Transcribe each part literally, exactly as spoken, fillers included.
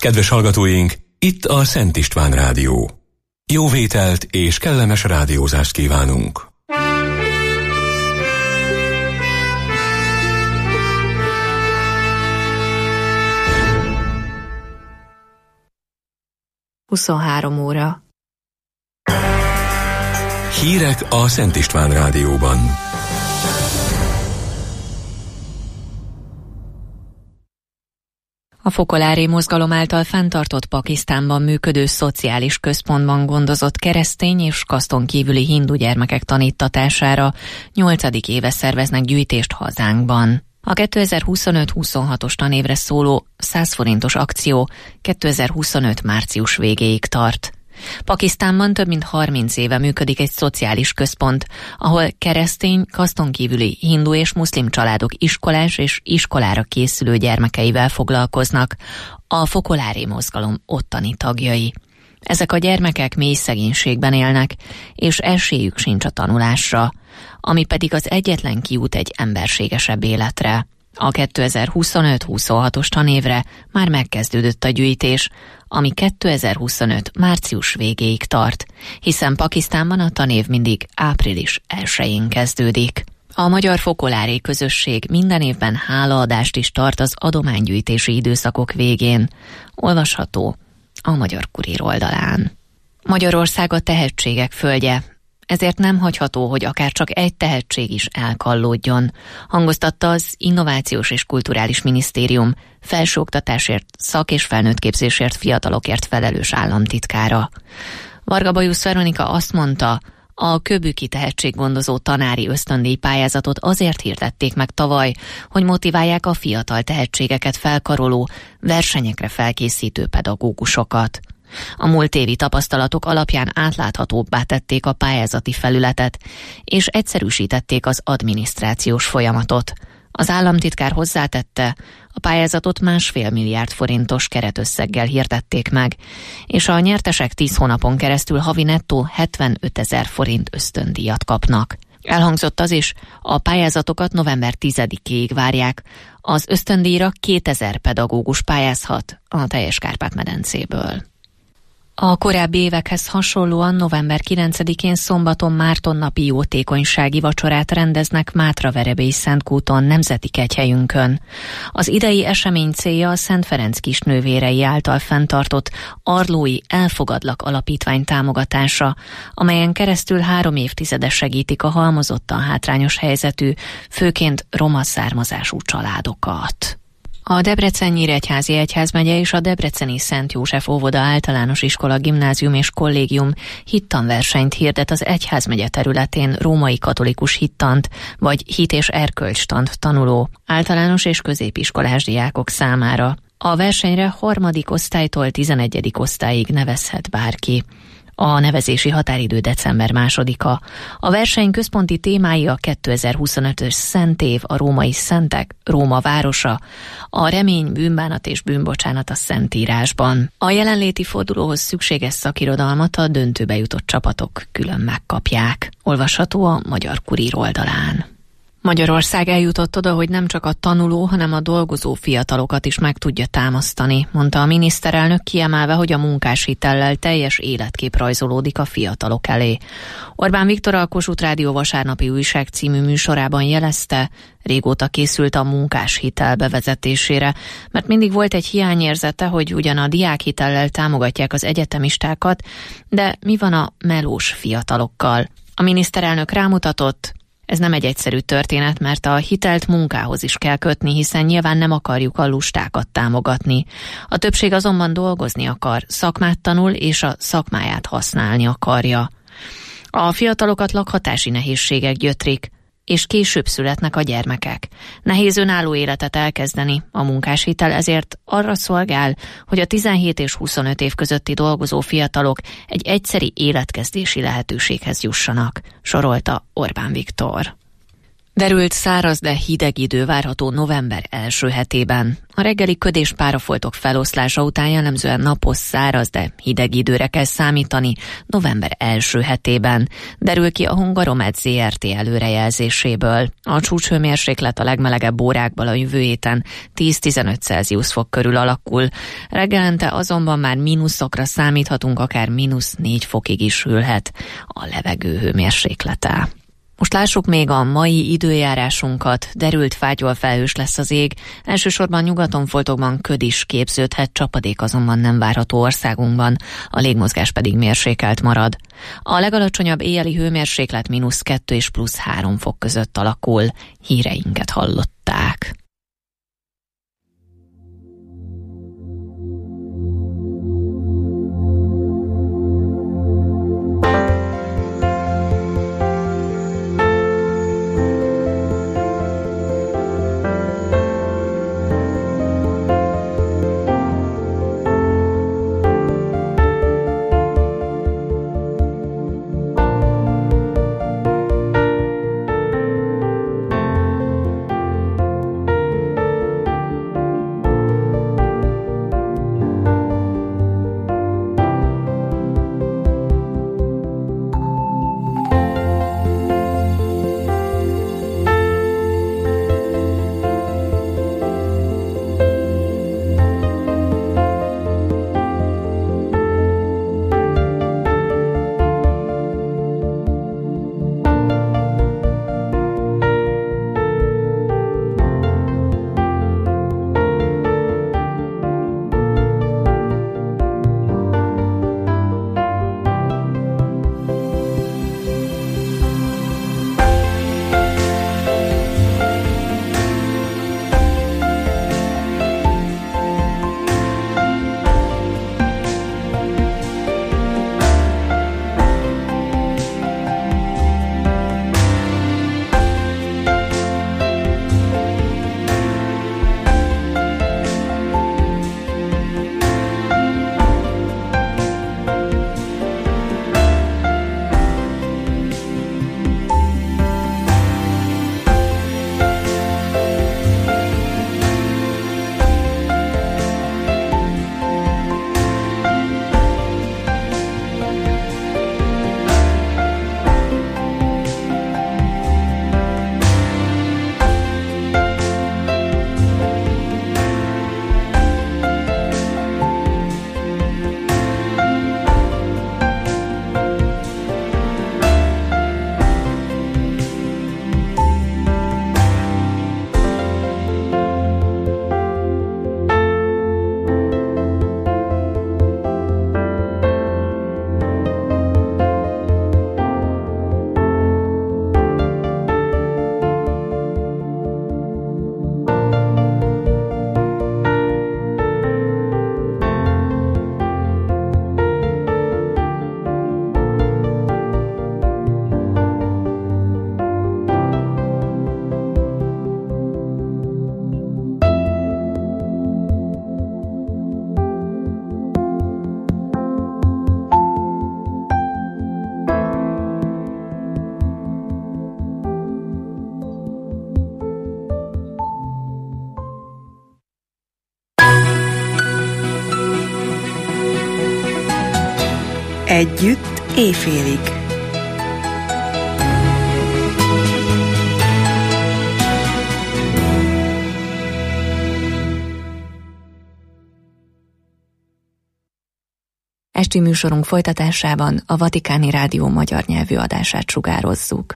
Kedves hallgatóink, itt a Szent István Rádió. Jó vételt és kellemes rádiózást kívánunk! huszonhárom óra. Hírek a Szent István Rádióban. A fokolári mozgalom által fenntartott Pakisztánban működő szociális központban gondozott keresztény és kaszton kívüli hindu gyermekek tanítatására nyolcadik éve szerveznek gyűjtést hazánkban. A kétezer-huszonöt-huszonhatos tanévre szóló száz forintos akció kétezer-huszonöt március végéig tart. Pakisztánban több mint harminc éve működik egy szociális központ, ahol keresztény, kaszton kívüli hindu és muszlim családok iskolás és iskolára készülő gyermekeivel foglalkoznak, a fokolári mozgalom ottani tagjai. Ezek a gyermekek mély szegénységben élnek, és esélyük sincs a tanulásra, ami pedig az egyetlen kiút egy emberségesebb életre. A kétezer-huszonöt-huszonhatos tanévre már megkezdődött a gyűjtés, ami kétezer-huszonöt március végéig tart, hiszen Pakisztánban a tanév mindig április elsején kezdődik. A magyar fokolári közösség minden évben hálaadást is tart az adománygyűjtési időszakok végén. Olvasható a Magyar Kurír oldalán. Magyarország a tehetségek földje, ezért nem hagyható, hogy akár csak egy tehetség is elkallódjon, hangoztatta az Innovációs és Kulturális Minisztérium felsőoktatásért, szak- és felnőttképzésért fiatalokért felelős államtitkára. Varga Bajusz Veronika azt mondta, a Kőbüki tehetséggondozó tanári ösztöndíj pályázatot azért hirdették meg tavaly, hogy motiválják a fiatal tehetségeket felkaroló, versenyekre felkészítő pedagógusokat. A múlt évi tapasztalatok alapján átláthatóbbá tették a pályázati felületet, és egyszerűsítették az adminisztrációs folyamatot. Az államtitkár hozzátette, a pályázatot másfél milliárd forintos keretösszeggel hirdették meg, és a nyertesek tíz hónapon keresztül havi nettó hetvenötezer forint ösztöndíjat kapnak. Elhangzott az is, a pályázatokat november tizedikéig várják, az ösztöndíjra kétezer pedagógus pályázhat a teljes Kárpát-medencéből. A korábbi évekhez hasonlóan november kilencedikén szombaton Mártonnapi jótékonysági vacsorát rendeznek Mátraverebélyi Szentkúton, nemzeti kegyhelyünkön. Az idei esemény célja a Szent Ferenc kisnővérei által fenntartott Arlói Elfogadlak Alapítvány támogatása, amelyen keresztül három évtizede segítik a halmozottan hátrányos helyzetű, főként roma származású családokat. A Debrecen-Nyíregyházi Egyházmegye és a Debreceni Szent József óvoda általános iskola, gimnázium és kollégium hittanversenyt hirdet az egyházmegye területén római katolikus hittant vagy hit- és erkölcstant tanuló általános és középiskolás diákok számára. A versenyre harmadik osztálytól tizenegyedik osztályig nevezhet bárki. A nevezési határidő december másodika. A verseny központi témái a kétezer-huszonötös Szentév, a római szentek, Róma városa, a remény, bűnbánat és bűnbocsánat a Szentírásban. A jelenléti fordulóhoz szükséges szakirodalmat a döntőbe jutott csapatok külön megkapják. Olvasható a Magyar Kurír oldalán. Magyarország eljutott oda, hogy nem csak a tanuló, hanem a dolgozó fiatalokat is meg tudja támasztani, mondta a miniszterelnök, kiemelve, hogy a munkáshitellel teljes életkép rajzolódik a fiatalok elé. Orbán Viktor a Kossuth Rádió vasárnapi újság című műsorában jelezte, régóta készült a munkáshitel bevezetésére, mert mindig volt egy hiányérzete, hogy ugyan a diákhitellel támogatják az egyetemistákat, de mi van a melós fiatalokkal? A miniszterelnök rámutatott, ez nem egy egyszerű történet, mert a hitelt munkához is kell kötni, hiszen nyilván nem akarjuk a lustákat támogatni. A többség azonban dolgozni akar, szakmát tanul és a szakmáját használni akarja. A fiatalokat lakhatási nehézségek gyötrik, és később születnek a gyermekek. Nehéz önálló életet elkezdeni, a munkáshitel ezért arra szolgál, hogy a tizenhét és huszonöt év közötti dolgozó fiatalok egy egyszeri életkezdési lehetőséghez jussanak, sorolta Orbán Viktor. Derült, száraz, de hideg idő várható november első hetében. A reggeli köd és párafoltok feloszlása után jellemzően napos, száraz, de hideg időre kell számítani november első hetében. Derül ki a Hungaromed zé er té előrejelzéséből. A csúcshőmérséklet a legmelegebb órákban a jövő héten tíz-tizenöt Celsius fok körül alakul. Reggelente azonban már mínuszokra számíthatunk, akár mínusz négy fokig is hűlhet a levegő hőmérséklete. Most lássuk még a mai időjárásunkat. Derült, fátyol felhős lesz az ég. Elsősorban nyugaton foltokban köd is képződhet, csapadék azonban nem várható országunkban. A légmozgás pedig mérsékelt marad. A legalacsonyabb éjjeli hőmérséklet mínusz kettő és plusz három fok között alakul. Híreinket hallották. Együtt éjfélig. Esti műsorunk folytatásában a Vatikáni Rádió magyar nyelvű adását sugározzuk.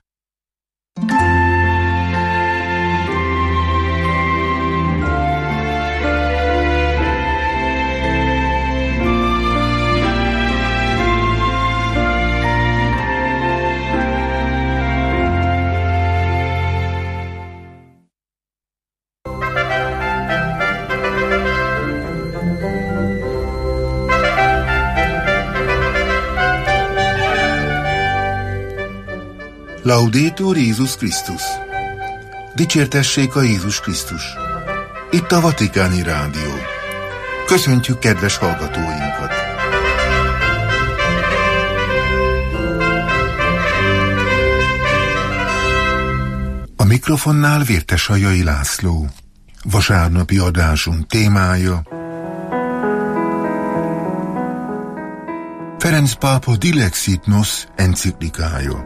Laudetur Jézus Krisztus! Dicsértessék a Jézus Krisztus! Itt a Vatikáni Rádió. Köszöntjük kedves hallgatóinkat! A mikrofonnál Vértesajai László. Vasárnapi adásunk témája Ferenc pápa Dilexit Nos enciklikája.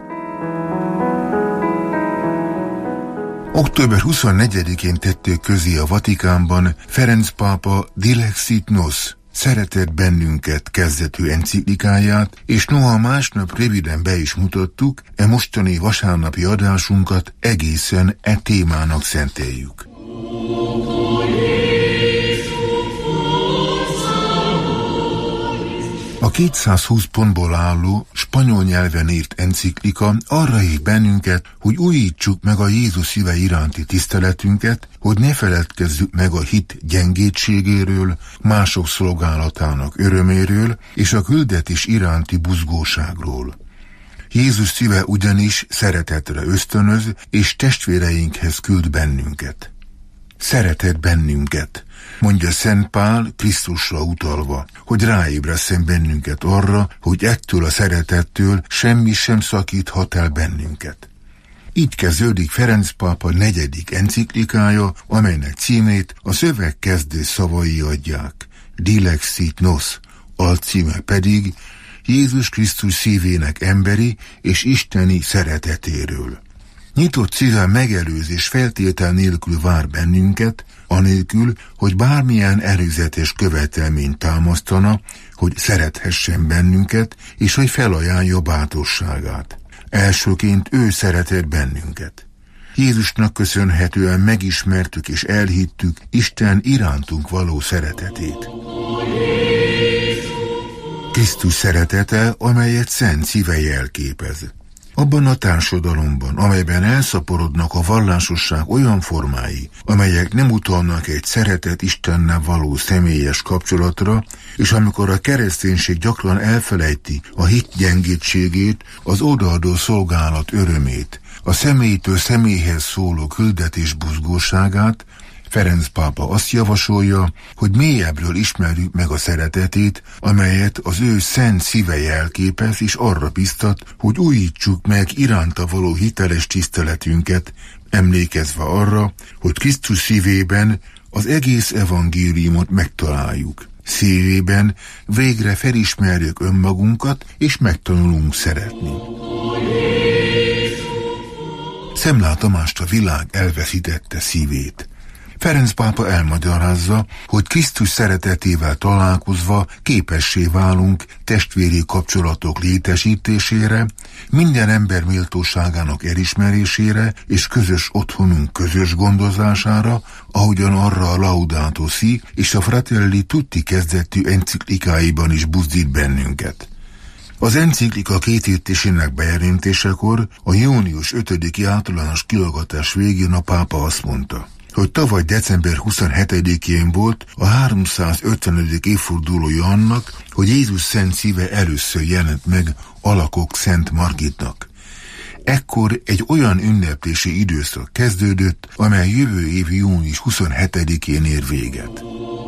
október huszonnegyedikén tették közé a Vatikánban Ferenc pápa Dilexit Nos, szeretett bennünket kezdetű enciklikáját, és noha másnap röviden be is mutattuk, e mostani vasárnapi adásunkat egészen e témának szenteljük. A kétszázhúsz pontból álló, spanyol nyelven írt enciklika arra hív bennünket, hogy újítsuk meg a Jézus szíve iránti tiszteletünket, hogy ne feledkezzük meg a hit gyengétségéről, mások szolgálatának öröméről és a küldetés iránti buzgóságról. Jézus szíve ugyanis szeretetre ösztönöz, és testvéreinkhez küld bennünket. Szeretett bennünket, mondja Szent Pál Krisztusra utalva, hogy ráébresszen bennünket arra, hogy ettől a szeretettől semmi sem szakíthat el bennünket. Így kezdődik Ferenc pápa negyedik enciklikája, amelynek címét a szöveg kezdő szavai adják. Dilexit Nos, alcíme pedig Jézus Krisztus szívének emberi és isteni szeretetéről. Nyitott szívvel megelőzés feltétel nélkül vár bennünket, anélkül, hogy bármilyen előzetes követelményt támasztana, hogy szerethessen bennünket, és hogy felajánlja bátorságát. Elsőként ő szeretett bennünket. Jézusnak köszönhetően megismertük és elhittük Isten irántunk való szeretetét. Krisztus szeretete, amelyet szent szíve jelképez. Abban a társadalomban, amelyben elszaporodnak a vallásosság olyan formái, amelyek nem utalnak egy szeretett Istennel való személyes kapcsolatra, és amikor a kereszténység gyakran elfelejti a hit gyengétségét, az odaadó szolgálat örömét, a személytől személyhez szóló küldetés buzgóságát, Ferenc pápa azt javasolja, hogy mélyebbről ismerjük meg a szeretetét, amelyet az ő szent szíve jelképez, és arra biztat, hogy újítsuk meg iránta való hiteles tiszteletünket, emlékezve arra, hogy Krisztus szívében az egész evangéliumot megtaláljuk. Szívében végre felismerjük önmagunkat, és megtanulunk szeretni. Szemlál Tamást a világ elveszítette szívét. Ferenc pápa elmagyarázza, hogy Krisztus szeretetével találkozva képessé válunk testvéri kapcsolatok létesítésére, minden ember méltóságának elismerésére és közös otthonunk közös gondozására, ahogyan arra a Laudato Si és a Fratelli Tutti kezdetű enciklikáiban is buzdít bennünket. Az enciklika kétértésének bejelentésekor a június ötödiki általános kiallgatás végén a pápa azt mondta, hogy tavaly december huszonhetedikén volt a háromszázötvenedik évfordulója annak, hogy Jézus szent szíve először jelent meg Alakok Szent Margitnak. Ekkor egy olyan ünneplési időszak kezdődött, amely jövő év június huszonhetedikén ér véget.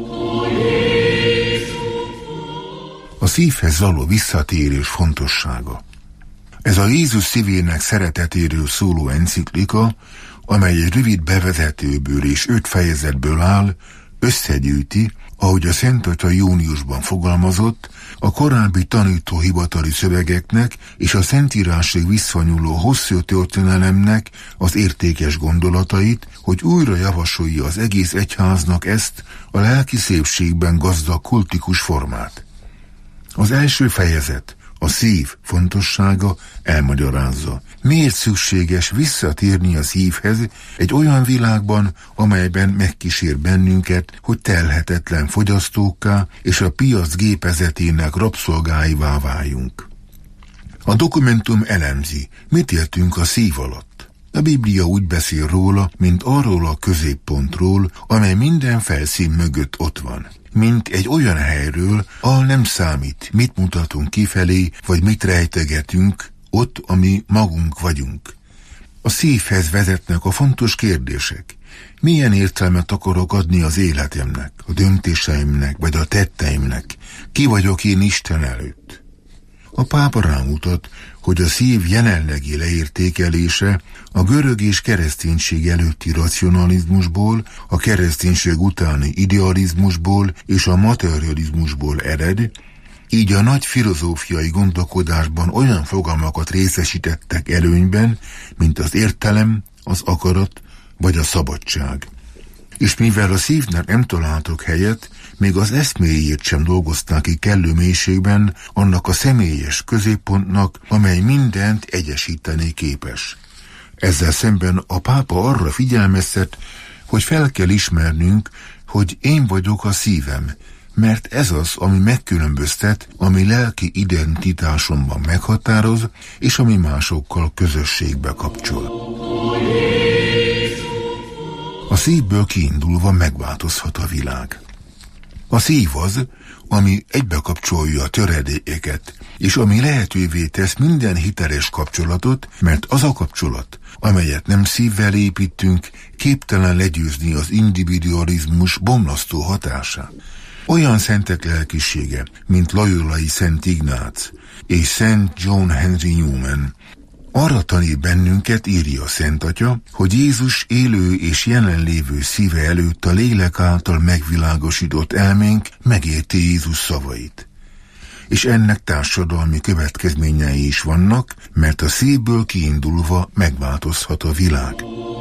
A szívhez való visszatérés fontossága. Ez a Jézus szívének szeretetéről szóló enciklika, amely egy rövid bevezetőből és öt fejezetből áll, összegyűjti, ahogy a Szent Atya júniusban fogalmazott, a korábbi tanítóhivatali szövegeknek és a Szentírásig visszanyúló hosszú történelemnek az értékes gondolatait, hogy újra javasolja az egész egyháznak ezt a lelki szépségben gazdag kultikus formát. Az első fejezet, a szív fontossága elmagyarázza. Miért szükséges visszatérni a szívhez egy olyan világban, amelyben megkísér bennünket, hogy telhetetlen fogyasztókká és a piac gépezetének rabszolgáivá váljunk. A dokumentum elemzi, mit értünk a szív alatt. A Biblia úgy beszél róla, mint arról a középpontról, amely minden felszín mögött ott van. Mint egy olyan helyről, ahol nem számít, mit mutatunk kifelé, vagy mit rejtegetünk, ott, ami magunk vagyunk. A szívhez vezetnek a fontos kérdések. Milyen értelmet akarok adni az életemnek, a döntéseimnek, vagy a tetteimnek? Ki vagyok én Isten előtt? A pápa rámutat, hogy a szív jelenlegi leértékelése a görög és kereszténység előtti racionalizmusból, a kereszténység utáni idealizmusból és a materializmusból ered, így a nagy filozófiai gondolkodásban olyan fogalmakat részesítettek előnyben, mint az értelem, az akarat vagy a szabadság. És mivel a szívnek nem találtak helyet, még az eszméjét sem dolgozták ki kellő mélységben annak a személyes középpontnak, amely mindent egyesíteni képes. Ezzel szemben a pápa arra figyelmeztet, hogy fel kell ismernünk, hogy én vagyok a szívem, mert ez az, ami megkülönböztet, ami lelki identitásomban meghatároz, és ami másokkal közösségbe kapcsol. A szívből kiindulva megváltozhat a világ. A szív az, ami egybekapcsolja a töredékeket, és ami lehetővé tesz minden hiteles kapcsolatot, mert az a kapcsolat, amelyet nem szívvel építünk, képtelen legyőzni az individualizmus bomlasztó hatását. Olyan szentek lelkisége, mint Loyolai Szent Ignác és Szent John Henry Newman, arra tanít bennünket, írja a Szent Atya, hogy Jézus élő és jelenlévő szíve előtt a lélek által megvilágosított elménk megérti Jézus szavait. És ennek társadalmi következményei is vannak, mert a szívből kiindulva megváltozhat a világ.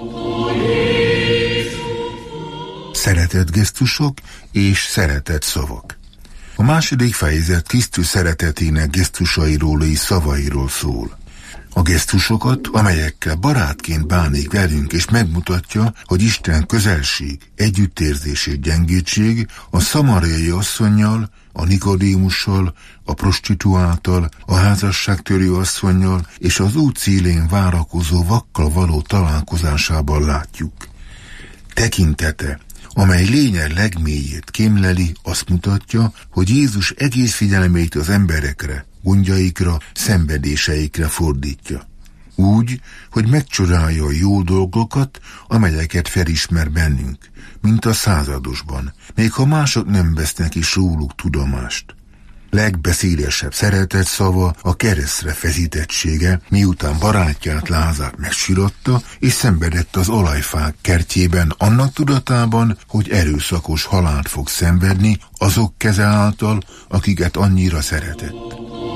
Szeretetgesztusok és szeretet szavak. A második fejezet Krisztus szeretetének gesztusairól és szavairól szól. A gesztusokat, amelyekkel barátként bánik velünk és megmutatja, hogy Isten közelség, együttérzés és gyengétség a szamariai asszonnyal, a Nikodémussal, a prostituáltal, a házasságtörő asszonnyal és az út szélén várakozó vakkal való találkozásában látjuk. Tekintete, amely lényeg legmélyét kémleli, azt mutatja, hogy Jézus egész figyelmét az emberekre, gondjaikra, szenvedéseikre fordítja. Úgy, hogy megcsodálja a jó dolgokat, amelyeket felismer bennünk, mint a századosban, még ha mások nem vesznek is róluk tudomást. Legbeszédesebb szeretet szava a keresztre feszítettsége, miután barátját, Lázát megsiratta, és szenvedett az olajfák kertjében annak tudatában, hogy erőszakos halált fog szenvedni azok keze által, akiket annyira szeretett.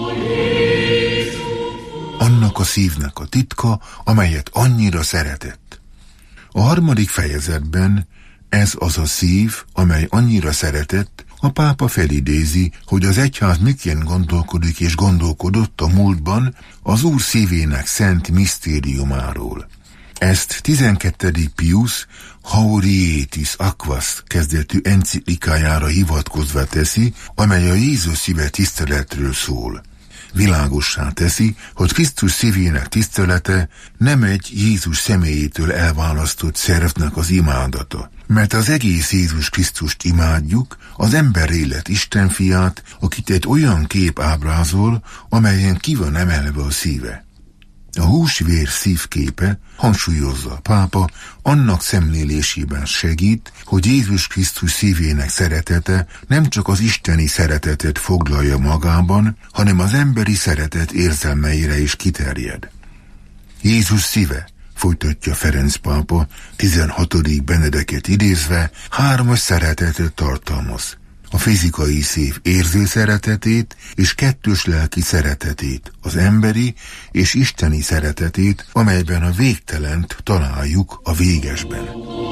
Annak a szívnek a titka, amelyet annyira szeretett. A harmadik fejezetben ez az a szív, amely annyira szeretett, a pápa felidézi, hogy az egyház miként gondolkodik és gondolkodott a múltban az Úr szívének szent misztériumáról. Ezt tizenkettedik Pius Haurietis Aquas kezdetű enciklikájára hivatkozva teszi, amely a Jézus szíve tiszteletről szól. Világossá teszi, hogy Krisztus szívének tisztelete nem egy Jézus személyétől elválasztott szervnek az imádata, mert az egész Jézus Krisztust imádjuk, az ember élet Isten fiát, akit egy olyan kép ábrázol, amelyen ki van emelve a szíve. A húsvér szívképe, hangsúlyozza a pápa, annak szemlélésében segít, hogy Jézus Krisztus szívének szeretete nem csak az isteni szeretetet foglalja magában, hanem az emberi szeretet érzelmeire is kiterjed. Jézus szíve, folytatja Ferenc pápa, tizenhatodik Benedeket idézve, hármas szeretetet tartalmaz. A fizikai szív érző szeretetét és kettős lelki szeretetét, az emberi és isteni szeretetét, amelyben a végtelent találjuk a végesben.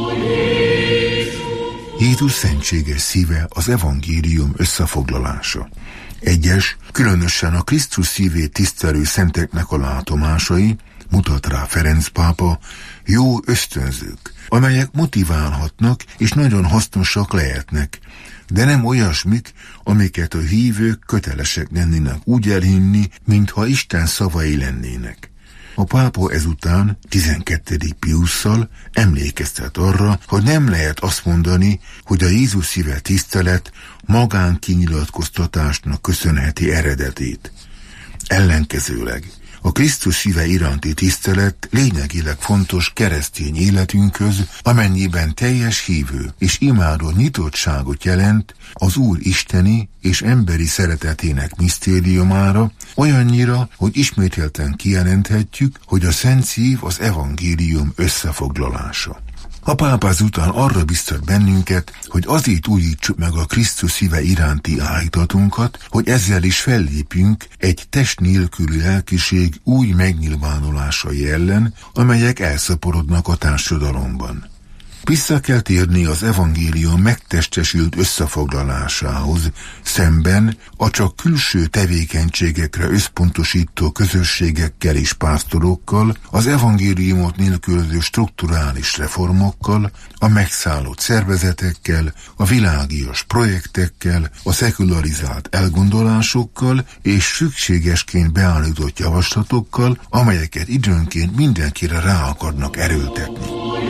Jézus szentséges szíve az evangélium összefoglalása. Egyes, különösen a Krisztus szívét tisztelő szenteknek a látomásai, mutat rá Ferenc pápa, jó ösztönzők, amelyek motiválhatnak és nagyon hasznosak lehetnek, de nem olyasmik, amiket a hívők kötelesek lennének úgy elhinni, mintha Isten szavai lennének. A pápa ezután tizenkettedik Piusszal emlékeztet arra, hogy nem lehet azt mondani, hogy a Jézus szíve tisztelet magánkinyilatkoztatásnak köszönheti eredetét. Ellenkezőleg A Krisztus szíve iránti tisztelet lényegileg fontos keresztény életünkhöz, amennyiben teljes hívő és imádó nyitottságot jelent az Úr isteni és emberi szeretetének misztériumára, olyannyira, hogy ismételten kijelenthetjük, hogy a Szent Szív az evangélium összefoglalása. A pápa azután arra biztat bennünket, hogy azért újítsuk meg a Krisztus szíve iránti áhítatunkat, hogy ezzel is fellépjünk egy test nélküli lelkiség új megnyilvánulásai ellen, amelyek elszaporodnak a társadalomban. Vissza kell térni az evangélium megtestesült összefoglalásához, szemben a csak külső tevékenységekre összpontosító közösségekkel és pásztorokkal, az evangéliumot nélkülöző strukturális reformokkal, a megszállott szervezetekkel, a világias projektekkel, a szekularizált elgondolásokkal és szükségesként beállított javaslatokkal, amelyeket időnként mindenkire rá akarnak erőltetni.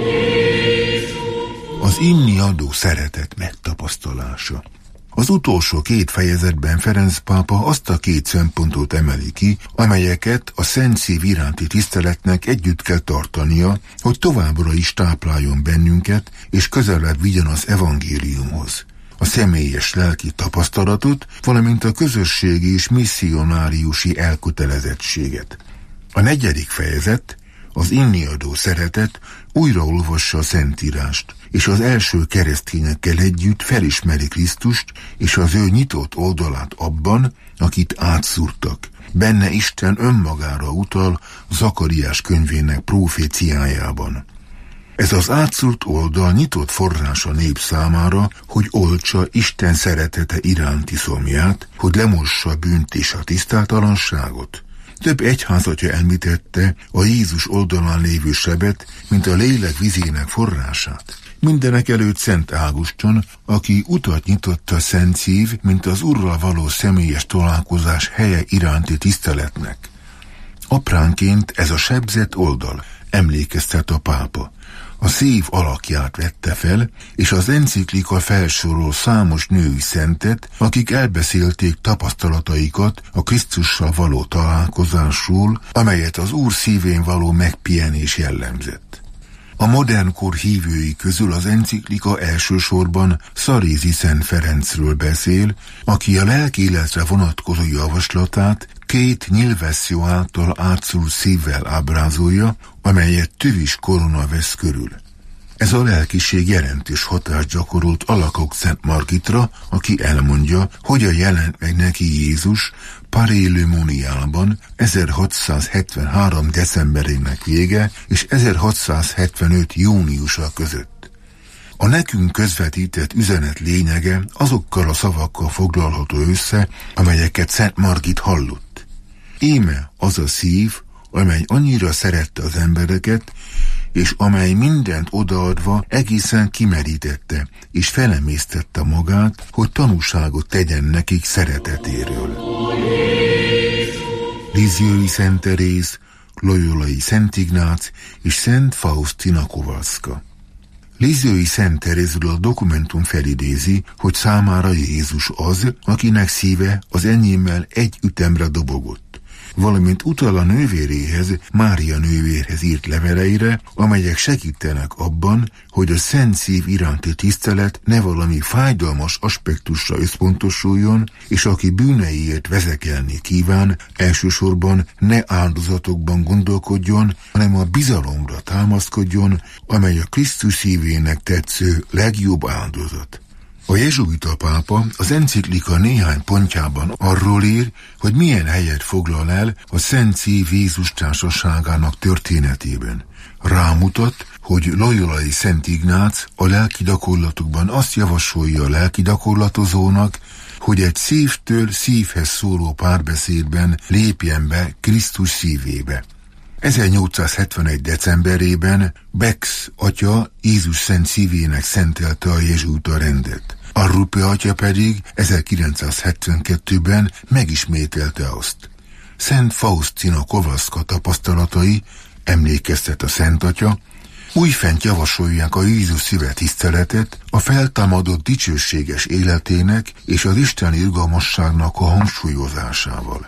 Az inni adó szeretet megtapasztalása. Az utolsó két fejezetben Ferenc pápa azt a két szempontot emeli ki, amelyeket a Szent Szív iránti tiszteletnek együtt kell tartania, hogy továbbra is tápláljon bennünket, és közelebb vigyen az evangéliumhoz. A személyes lelki tapasztalatot, valamint a közösségi és misszionáriusi elkötelezettséget. A negyedik fejezet, az inniadó szeretet újraolvassa a Szentírást, és az első keresztényekkel együtt felismeri Krisztust és az ő nyitott oldalát abban, akit átszúrtak. Benne Isten önmagára utal Zakariás könyvének proféciájában. Ez az átszúrt oldal nyitott forrás a nép számára, hogy oltsa Isten szeretete iránti szomját, hogy lemossa a bűnt és a tisztátalanságot. Több egyházatja említette a Jézus oldalán lévő sebet, mint a lélek vizének forrását. Mindenek előtt Szent Ágoston, aki utat nyitott a Szent Szív, mint az Urral való személyes találkozás helye iránti tiszteletnek. Apránként ez a sebzett oldal, emlékeztet a pápa. A szív alakját vette fel, és az enciklika felsorol számos női szentet, akik elbeszélték tapasztalataikat a Krisztussal való találkozásról, amelyet az Úr szívén való megpihenés jellemzett. A modern kor hívői közül az enciklika elsősorban Szarézi Szent Ferencről beszél, aki a lelkéletre vonatkozó javaslatát két nyilvesszjó által átszúrt szívvel ábrázolja, amelyet tüvis korona vesz körül. Ez a lelkiség jelentős hatást gyakorolt Alakok Szent Margitra, aki elmondja, hogyan jelent meg neki Jézus Paray-le-Monialban ezerhatszázhetvenhárom decemberének vége és ezerhatszázhetvenöt júniusa között. A nekünk közvetített üzenet lényege azokkal a szavakkal foglalható össze, amelyeket Szent Margit hallott. Íme az a szív, amely annyira szerette az embereket, és amely mindent odaadva egészen kimerítette, és felemésztette magát, hogy tanúságot tegyen nekik szeretetéről. Lisieux-i Szent Teréz, Loyolai Szent Ignác és Szent Faustina Kowalska. Lisieux-i Szent Terézről a dokumentum felidézi, hogy számára Jézus az, akinek szíve az enyémmel egy ütemre dobogott, valamint utal a nővéréhez, Mária nővérhez írt leveleire, amelyek segítenek abban, hogy a Szent Szív iránti tisztelet ne valami fájdalmas aspektusra összpontosuljon, és aki bűneiért vezekelni kíván, elsősorban ne áldozatokban gondolkodjon, hanem a bizalomra támaszkodjon, amely a Krisztus szívének tetsző legjobb áldozat. A jezsuita pápa az enciklika néhány pontjában arról ír, hogy milyen helyet foglal el a Szent Szív Jézus társaságának történetében. Rámutat, hogy Loyolai Szent Ignác a lelki gyakorlatokban azt javasolja a lelki gyakorlatozónak, hogy egy szívtől szívhez szóló párbeszédben lépjen be Krisztus szívébe. ezernyolcszázhetvenegy decemberében Bex atya Jézus szent szívének szentelte a jezsuita rendet. Arrupe atya pedig ezerkilencszázhetvenkettőben megismételte azt. Szent Faustina Kowalska tapasztalatai, emlékeztet a Szent Atya, újfent javasolják a Jézus szíve tiszteletet a feltámadott dicsőséges életének és az isteni irgalmasságnak a hangsúlyozásával.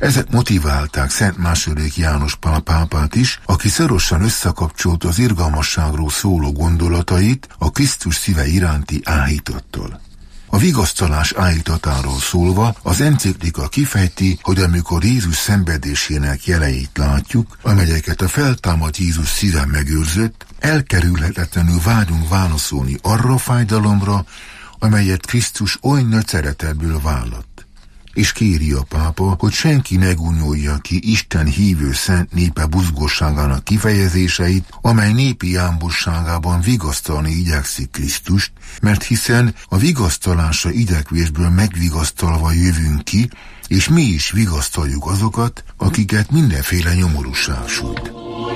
Ezek motiválták Szent második János Pál pápát is, aki szorosan összekapcsolta az irgalmasságról szóló gondolatait a Krisztus szíve iránti áhítattal. A vigasztalás áhítatáról szólva az enciklika kifejti, hogy amikor Jézus szenvedésének jeleit látjuk, amelyeket a feltámadt Jézus szíve megőrzött, elkerülhetetlenül vágyunk válaszolni arra a fájdalomra, amelyet Krisztus oly nagy szeretetből vállott. És kéri a pápa, hogy senki ne gúnyolja ki Isten hívő szent népe buzgosságának kifejezéseit, amely népi jámbosságában vigasztalni igyekszik Krisztust, mert hiszen a vigasztalásra igyekvésből megvigasztalva jövünk ki, és mi is vigasztaljuk azokat, akiket mindenféle nyomorúság sújt.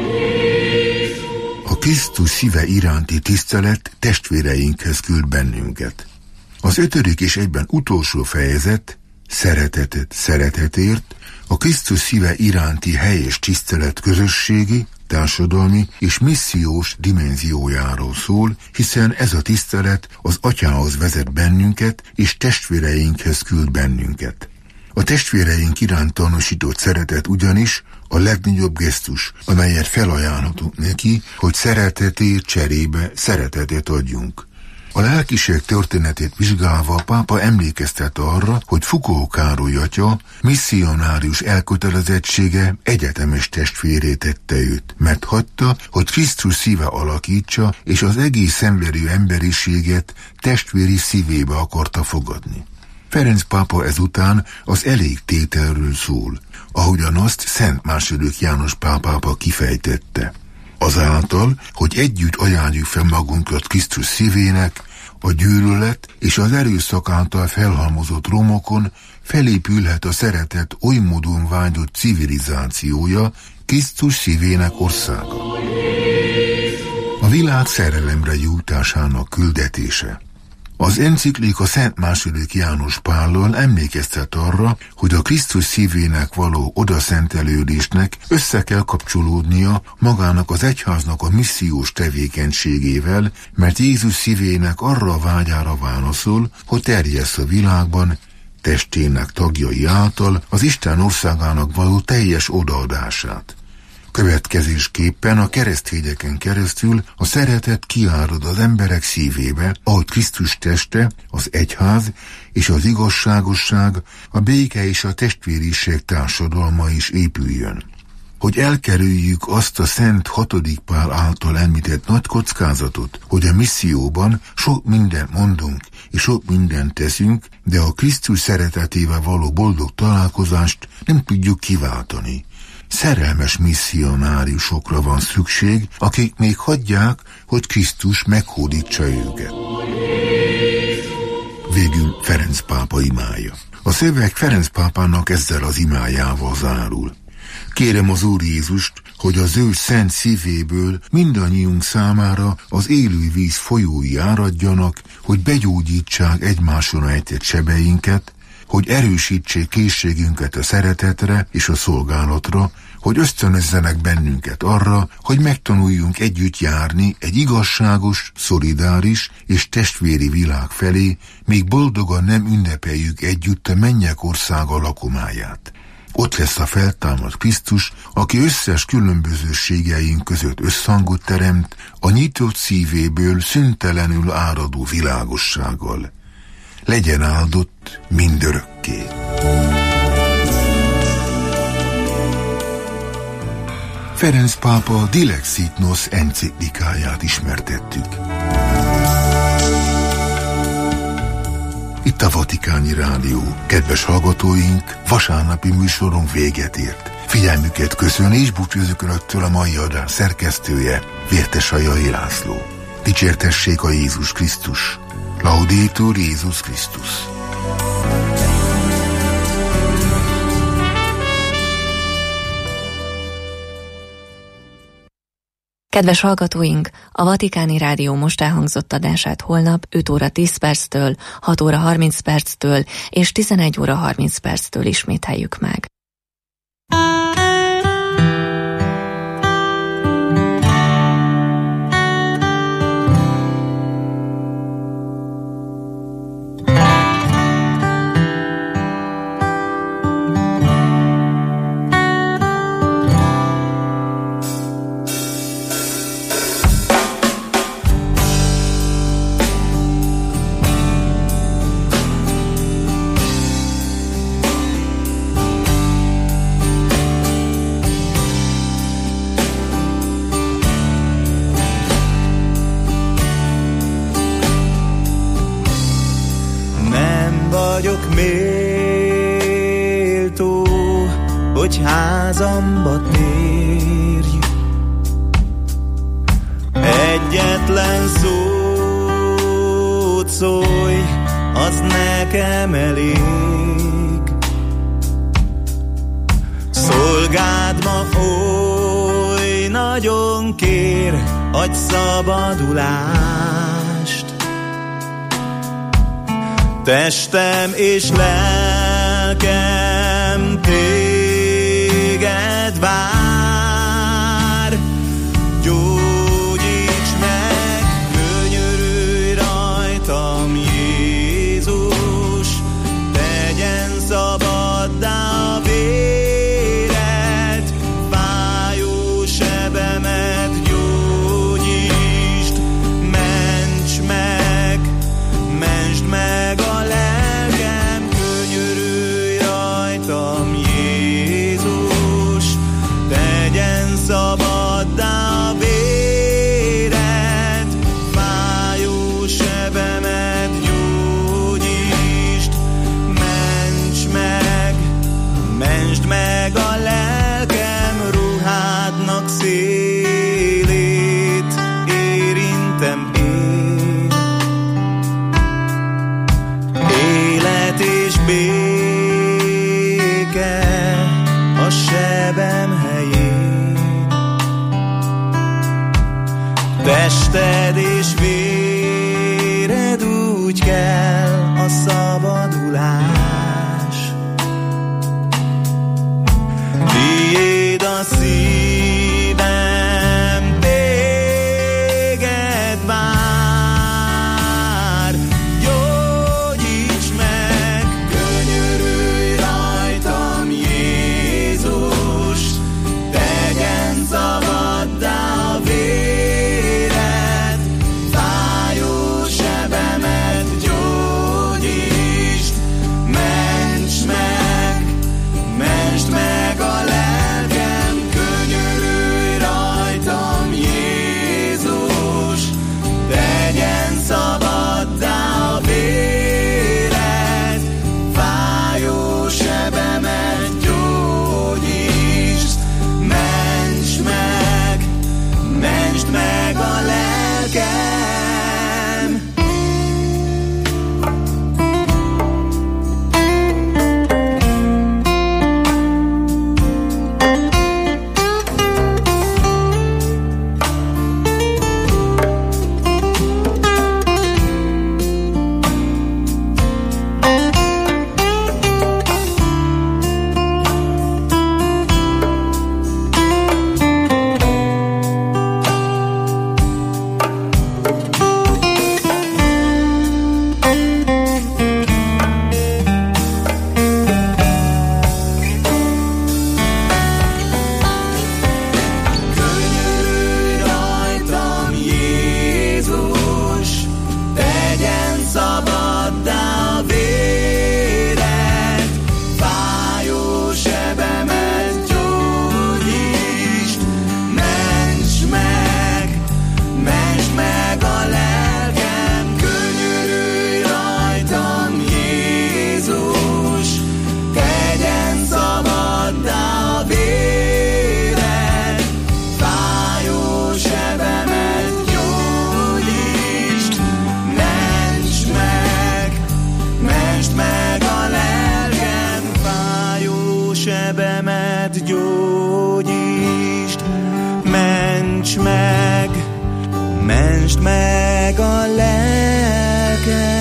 A Krisztus szíve iránti tisztelet testvéreinkhez küld bennünket. Az ötödik és egyben utolsó fejezet szeretetet szeretetért, a Krisztus szíve iránti helyes tisztelet közösségi, társadalmi és missziós dimenziójáról szól, hiszen ez a tisztelet az Atyához vezet bennünket, és testvéreinkhez küld bennünket. A testvéreink iránt tanúsított szeretet ugyanis a legnagyobb gesztus, amelyet felajánlhatunk neki, hogy szeretetért cserébe szeretetet adjunk. A lelkiség történetét vizsgálva a pápa emlékeztet arra, hogy Foucault Károly atya misszionárius elkötelezettsége egyetemes testvéré tette őt, mert hagyta, hogy Krisztus szíve alakítsa, és az egész szenvedő emberiséget testvéri szívébe akarta fogadni. Ferenc pápa ezután az elégtételről szól, ahogyan azt Szent második János Pál pápa kifejtette. Azáltal, hogy együtt ajánljuk fel magunkat Krisztus szívének, a gyűlölet és az erőszak által felhalmozott romokon felépülhet a szeretet oly módon vágyott civilizációja, Krisztus szívének országa. A világ szerelemre jutásának küldetése. Az enciklika Szent második János Pállal emlékeztet arra, hogy a Krisztus szívének való odaszentelődésnek össze kell kapcsolódnia magának az egyháznak a missziós tevékenységével, mert Jézus szívének arra a vágyára válaszol, hogy terjessz a világban testének tagjai által az Isten országának való teljes odaadását. Következésképpen a keresztényeken keresztül a szeretet kiárad az emberek szívébe, ahogy Krisztus teste, az egyház és az igazságosság, a béke és a testvériség társadalma is épüljön. Hogy elkerüljük azt a Szent hatodik Pál által említett nagy kockázatot, hogy a misszióban sok mindent mondunk és sok mindent teszünk, de a Krisztus szeretetével való boldog találkozást nem tudjuk kiváltani. Szerelmes misszionáriusokra van szükség, akik még hagyják, hogy Krisztus meghódítsa őket. Végül Ferenc pápa imája. A szöveg Ferenc pápának ezzel az imájával zárul. Kérem az Úr Jézust, hogy az ő szent szívéből mindannyiunk számára az élő víz folyói áradjanak, hogy begyógyítsák egymáson ejtett sebeinket, hogy erősítsék készségünket a szeretetre és a szolgálatra, hogy ösztönözzenek bennünket arra, hogy megtanuljunk együtt járni egy igazságos, szolidáris és testvéri világ felé, míg boldogan nem ünnepeljük együtt a mennyek országa lakomáját. Ott lesz a feltámadt Krisztus, aki összes különbözőségeink között összhangot teremt, a nyitott szívéből szüntelenül áradó világossággal. Legyen áldott mindörökké. Ferenc pápa Dilexit Nos enciklikáját ismertettük. Itt a Vatikáni Rádió. Kedves hallgatóink, vasárnapi műsorunk véget ért. Figyelmüket köszöni és búcsúzok önöktől a mai adás szerkesztője, Vértes Ajai László. Dicsértessék a Jézus Krisztus! Laudetur Jézus Krisztus! Kedves hallgatóink, a Vatikáni Rádió most elhangzott adását holnap öt óra tíz perctől, hat óra harminc perctől és tizenegy óra harminc perctől ismételjük meg. hogy házamba térj. Egyetlen szót szólj, az nekem elég. Szolgád ma oly nagyon kér, adj szabadulást. Testem és lelkem téged vár. Gyógyíts meg, könyörülj rajtam, Jézus, tegyen szabaddá a véred, fájó sebemet gyógyítsd, ments meg, mentsd meg a lelkem, könyörülj rajtam, Jézus, tegyen szabaddá a véred, fájó sebemet gyógyítsd, ments meg, mentsd meg a lelkem, ruhádnak szélét érintem én. Élet és béke a sebem helyén. Tested és véred úgy kell a szabadulás. Tiéd a szívem, téged vár. Gyógyíts meg, könyörülj rajtam, Jézus, tegyen szabaddá a véred, fájó sebemet gyógyítsd, ments meg, mentsd meg a lelkem, könyörülj rajtam, Jézus, tegyen szabaddá a véred, fájó sebemet gyógyítsd, ments meg, mentsd meg a lelkem. Könyörülj rajtam, Jézus, tegyen szabaddá a véred, fájó sebemet gyógyítsd, ments meg, mentsd meg a lelkem, könyörülj rajtam, Jézus, tegyen szabaddá a véred, fájó sebemet gyógyítsd, ments meg, mentsd meg a lelkem, fájó sebemet gyógyítsd, ments meg, mentsd meg a lelkem.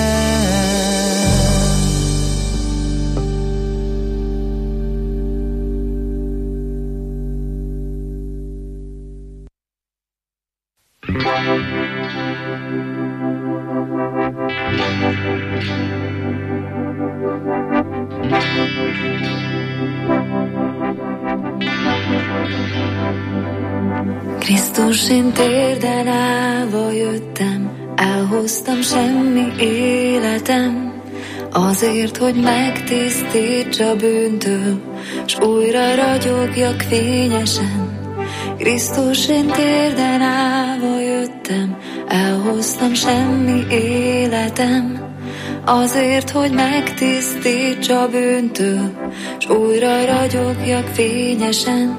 Krisztus, én térden állva jöttem, elhoztam semmi életem, azért, hogy megtisztítsa bűntől, s újra ragyogjak fényesen. Krisztus, én térden állva jöttem, elhoztam semmi életem, azért, hogy megtisztíts a bűntől, s újra ragyogjak fényesen.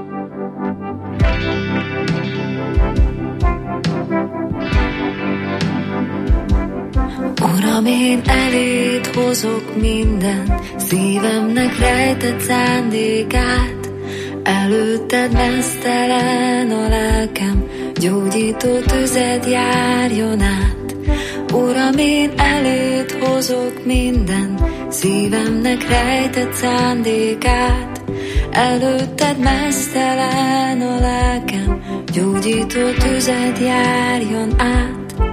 Uram, én eléd hozok minden szívemnek rejtett szándékát, előtted meztelen a lelkem, gyógyító tüzed járjon át. Uram, én eléd hozok minden szívemnek rejtett szándékát, előtted meztelen a lelkem, gyógyító tüzed járjon át.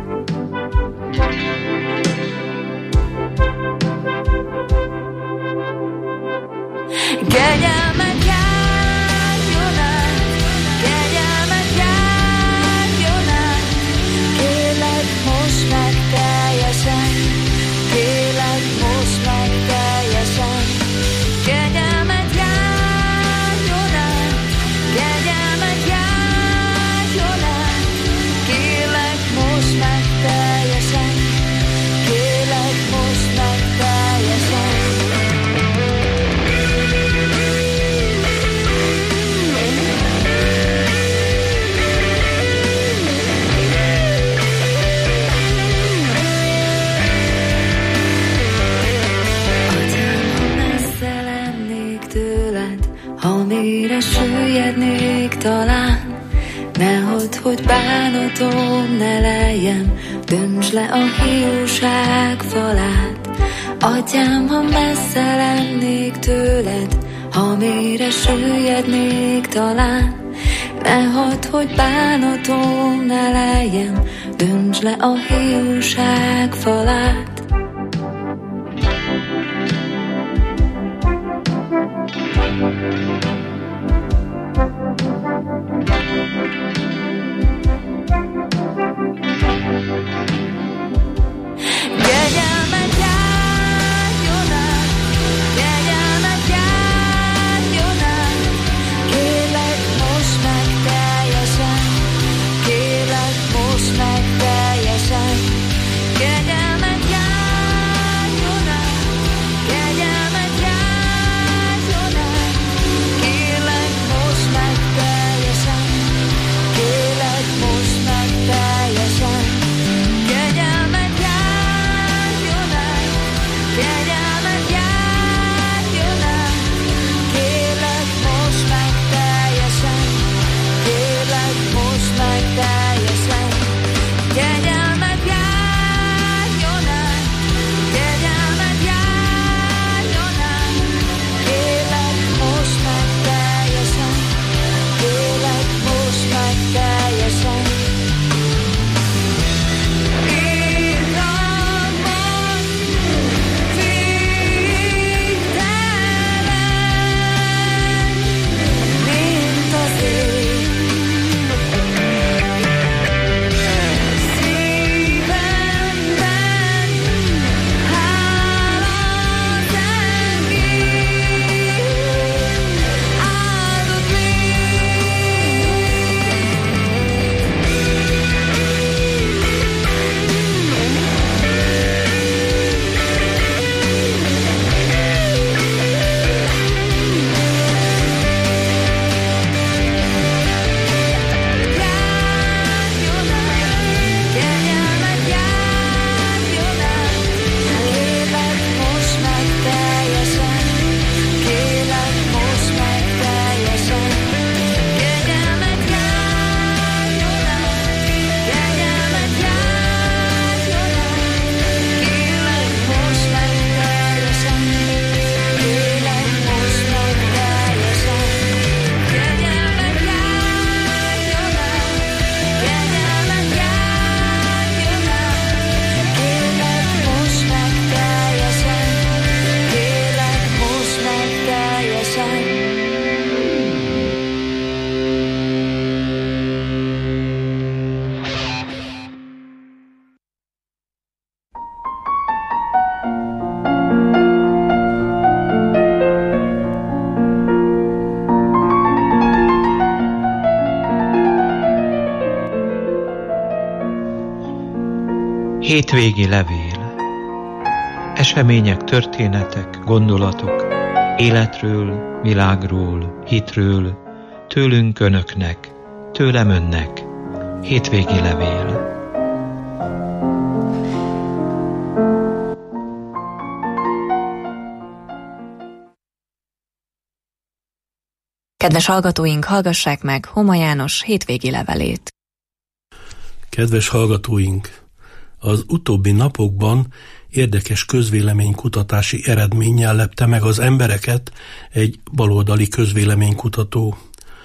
Kegyelmet járjon át, kegyelmet járjon át, kérlek most meg teljesen, kérlek most meg teljesen. Kegyelmet járjon át, kegyelmet járjon át, kérlek most meg teljesen, kérlek most meg teljesen. Amire süllyednék talán, ne hadd, hogy bánatom ne lejjen, döntsd le a hiúság falát. Atyám, ha messze lennék tőled, amire süllyednék talán, ne hadd, hogy bánatom ne lejjen, döntsd le a hiúság falát. Hétvégi levél. Események, történetek, gondolatok, életről, világról, hitről, tőlünk önöknek, tőlem önnek. Hétvégi levél. Kedves hallgatóink, hallgassák meg Homa János hétvégi levelét. Kedves hallgatóink, az utóbbi napokban érdekes közvéleménykutatási eredménnyel lepte meg az embereket egy baloldali közvéleménykutató.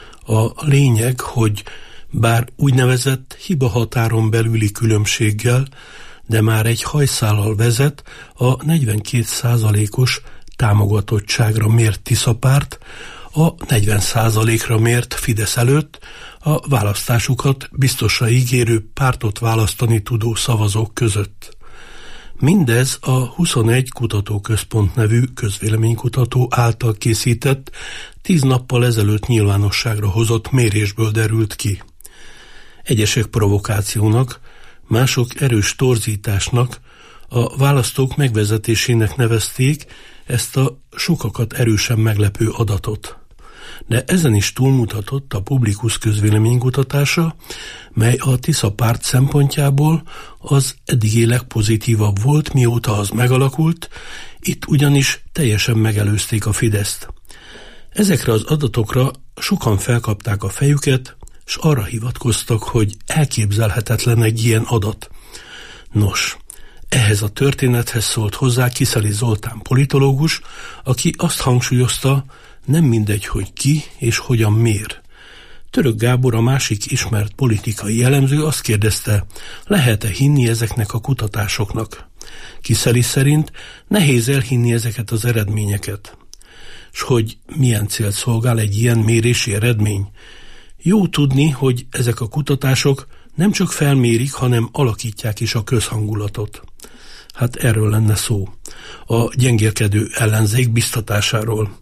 A lényeg, hogy bár úgynevezett hibahatáron belüli különbséggel, de már egy hajszállal vezet a negyvenkét százalékos támogatottságra mért Tiszapárt, a negyven százalékra mért Fidesz előtt a választásukat biztosra ígérő pártot választani tudó szavazók között. Mindez a huszonegy Kutatóközpont nevű közvéleménykutató által készített, tíz nappal ezelőtt nyilvánosságra hozott mérésből derült ki. Egyesek provokációnak, mások erős torzításnak, a választók megvezetésének nevezték ezt a sokakat erősen meglepő adatot. De ezen is túlmutatott a Publikus közvéleménykutatása, mely a Tiszapárt szempontjából az eddigi legpozitívabb volt, mióta az megalakult, itt ugyanis teljesen megelőzték a Fideszt. Ezekre az adatokra sokan felkapták a fejüket, s arra hivatkoztak, hogy elképzelhetetlen egy ilyen adat. Nos, ehhez a történethez szólt hozzá Kiszeli Zoltán politológus, aki azt hangsúlyozta, nem mindegy, hogy ki és hogyan mér. Török Gábor, a másik ismert politikai elemző azt kérdezte, lehet-e hinni ezeknek a kutatásoknak. Kiszeli szerint nehéz elhinni ezeket az eredményeket. S hogy milyen célt szolgál egy ilyen mérési eredmény? Jó tudni, hogy ezek a kutatások nem csak felmérik, hanem alakítják is a közhangulatot. Hát erről lenne szó. A gyengélkedő ellenzék biztatásáról.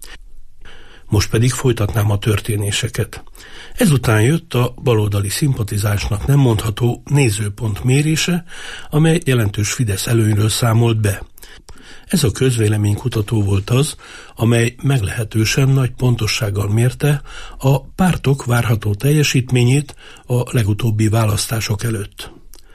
Most pedig folytatnám a történéseket. Ezután jött a baloldali szimpatizásnak nem mondható nézőpont mérése, amely jelentős Fidesz előnyről számolt be. Ez a közvéleménykutató volt az, amely meglehetősen nagy pontossággal mérte a pártok várható teljesítményét a legutóbbi választások előtt.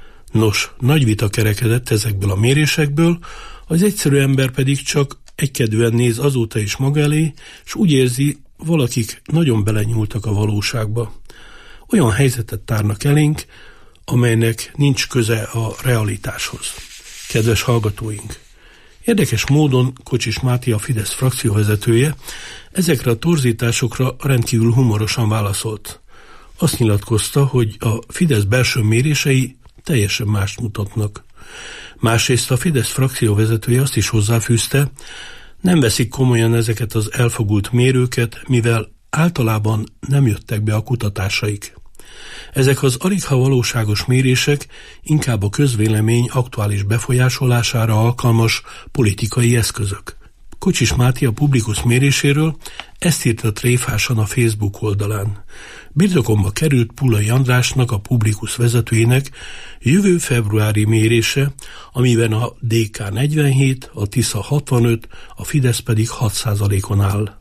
Nos, nagy vita kerekedett ezekből a mérésekből, az egyszerű ember pedig csak egykedvűen néz azóta is maga elé, s úgy érzi, valakik nagyon belenyúltak a valóságba. Olyan helyzetet tárnak elénk, amelynek nincs köze a realitáshoz. Kedves hallgatóink! Érdekes módon Kocsis Máté, a Fidesz frakcióvezetője, ezekre a torzításokra rendkívül humorosan válaszolt. Azt nyilatkozta, hogy a Fidesz belső mérései teljesen mást mutatnak. Másrészt a Fidesz frakcióvezetője azt is hozzáfűzte, nem veszik komolyan ezeket az elfogult mérőket, mivel általában nem jöttek be a kutatásaik. Ezek az aligha valóságos mérések inkább a közvélemény aktuális befolyásolására alkalmas politikai eszközök. Kocsis Máté a Publikus méréséről ezt írta tréfásan a Facebook oldalán. Birtokomba került Pulai Andrásnak, a Publikus vezetőjének jövő februári mérése, amiben a dé ká negyvenhét, a Tisza hatvanöt, a Fidesz pedig hat százalékon áll.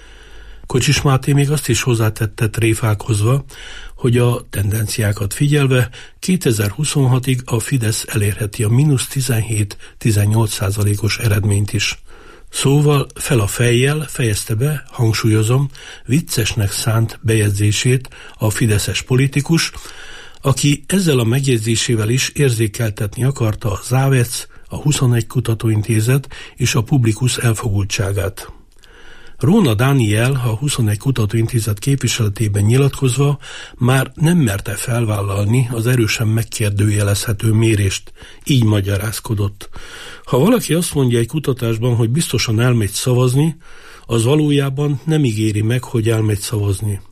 Kocsis Máté még azt is hozzátette tréfálkozva, hogy a tendenciákat figyelve kétezer-huszonhatig a Fidesz elérheti a mínusz tizenhét-tizennyolc százalékos eredményt is. Szóval fel a fejjel fejezte be, hangsúlyozom, viccesnek szánt bejegyzését a fideszes politikus, aki ezzel a megjegyzésével is érzékeltetni akarta a Závec, a huszonegy Kutatóintézet és a Publikus elfogultságát. Róna Dániel, a huszonegy Kutatóintézet képviseletében nyilatkozva már nem merte felvállalni az erősen megkérdőjelezhető mérést, így magyarázkodott. Ha valaki azt mondja egy kutatásban, hogy biztosan elmegy szavazni, az valójában nem ígéri meg, hogy elmegy szavazni.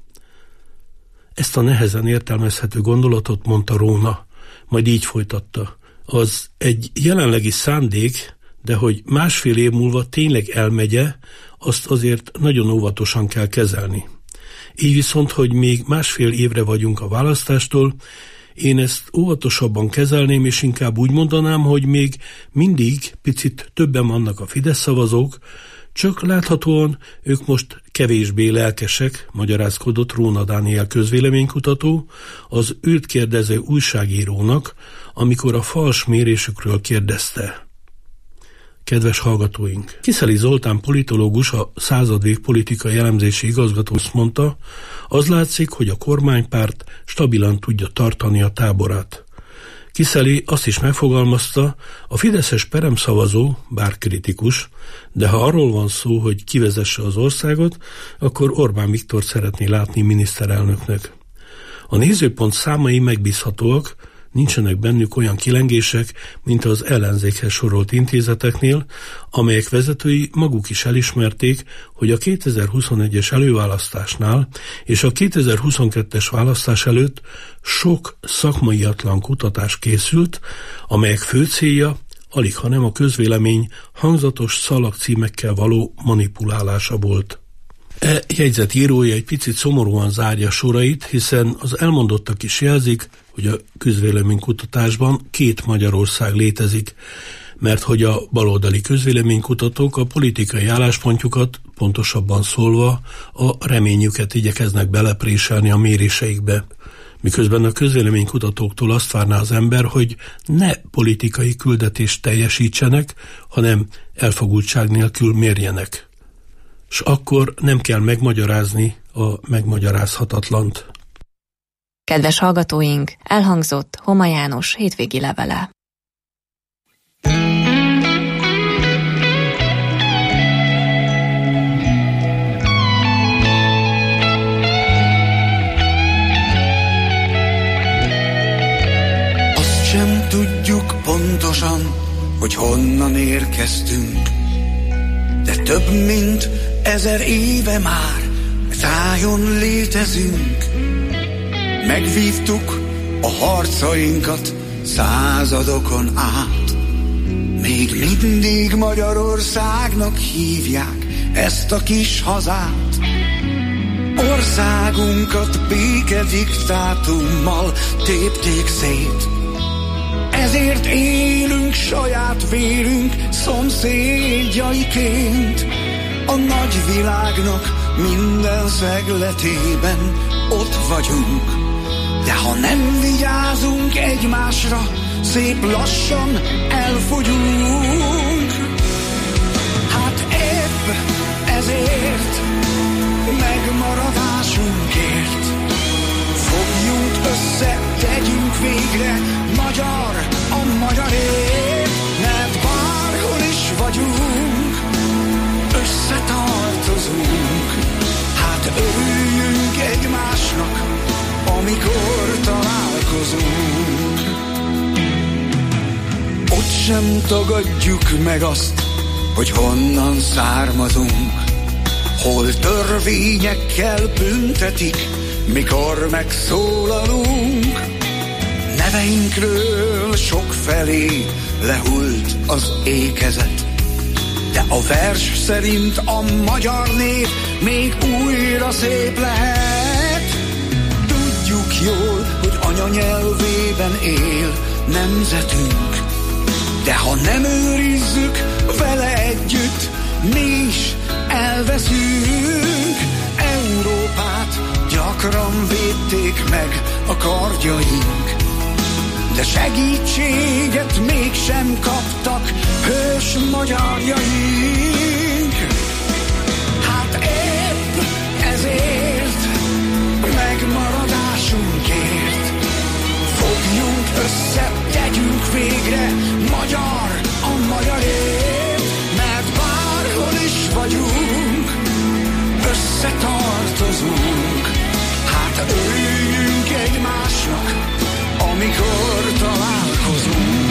Ezt a nehezen értelmezhető gondolatot mondta Róna, majd így folytatta. Az egy jelenlegi szándék, de hogy másfél év múlva tényleg elmegye, azt azért nagyon óvatosan kell kezelni. Így viszont, hogy még másfél évre vagyunk a választástól, Én ezt óvatosabban kezelném, és inkább úgy mondanám, hogy még mindig picit többen vannak a Fidesz szavazók, csak láthatóan ők most kevésbé lelkesek, magyarázkodott Róna Dániel közvéleménykutató, az őt kérdező újságírónak, amikor a fals mérésükről kérdezte. Kedves hallgatóink! Kiszeli Zoltán politológus, a Századvég politikai elemzési igazgató azt mondta, az látszik, hogy a kormánypárt stabilan tudja tartani a táborát. Kiszeli azt is megfogalmazta, a fideszes peremszavazó, bár kritikus, de ha arról van szó, hogy kivezesse az országot, akkor Orbán Viktort szeretné látni miniszterelnöknek. A nézőpont számai megbízhatóak, nincsenek bennük olyan kilengések, mint az ellenzékhez sorolt intézeteknél, amelyek vezetői maguk is elismerték, hogy a kétezer-huszonegyes előválasztásnál és a kétezer-huszonkettes választás előtt sok szakmaiatlan kutatás készült, amelyek fő célja alig, hanem a közvélemény hangzatos szalagcímekkel való manipulálása volt. E jegyzet írója egy picit szomorúan zárja sorait, hiszen az elmondottak is jelzik, hogy a közvéleménykutatásban két Magyarország létezik, mert hogy a baloldali közvéleménykutatók a politikai álláspontjukat, pontosabban szólva, a reményüket igyekeznek belepréselni a méréseikbe. Miközben a közvéleménykutatóktól azt várná az ember, hogy ne politikai küldetést teljesítsenek, hanem elfogultság nélkül mérjenek. S akkor nem kell megmagyarázni a megmagyarázhatatlant. Kedves hallgatóink, elhangzott Homa János hétvégi levele. Azt sem tudjuk pontosan, hogy honnan érkeztünk, de több mint ezer éve már tájon létezünk. Megvívtuk a harcainkat századokon át. Még mindig Magyarországnak hívják ezt a kis hazát. Országunkat béke diktátummal tépték szét. Ezért élünk saját vérünk szomszédjaiként. A nagy világnak minden szegletében ott vagyunk. De ha nem vigyázunk egymásra, szép lassan elfogyunk. Hát épp ezért megmaradásunkért fogjunk össze, tegyünk végre magyar a magyarért. Mert bárhol is vagyunk, összetartozunk. Hát örüljünk egymásnak, amikor találkozunk. Ott sem tagadjuk meg azt, hogy honnan származunk. Hol törvényekkel büntetik, mikor megszólalunk. Neveinkről sokfelé lehult az ékezet, de a vers szerint a magyar név még újra szép lehet. Tudjuk jól, hogy anyanyelvében él nemzetünk, de ha nem őrizzük vele együtt, mi is elveszünk. Európát gyakran védték meg a kardjaink, de segítséget mégsem kaptak hős magyarjaink. Hát épp ezért megmaradásunkért fogjunk össze, tegyünk végre magyar a magyarért. Mert bárhol is vagyunk, összetartozunk. Hát örüljünk egymásnak, amikor találkozunk.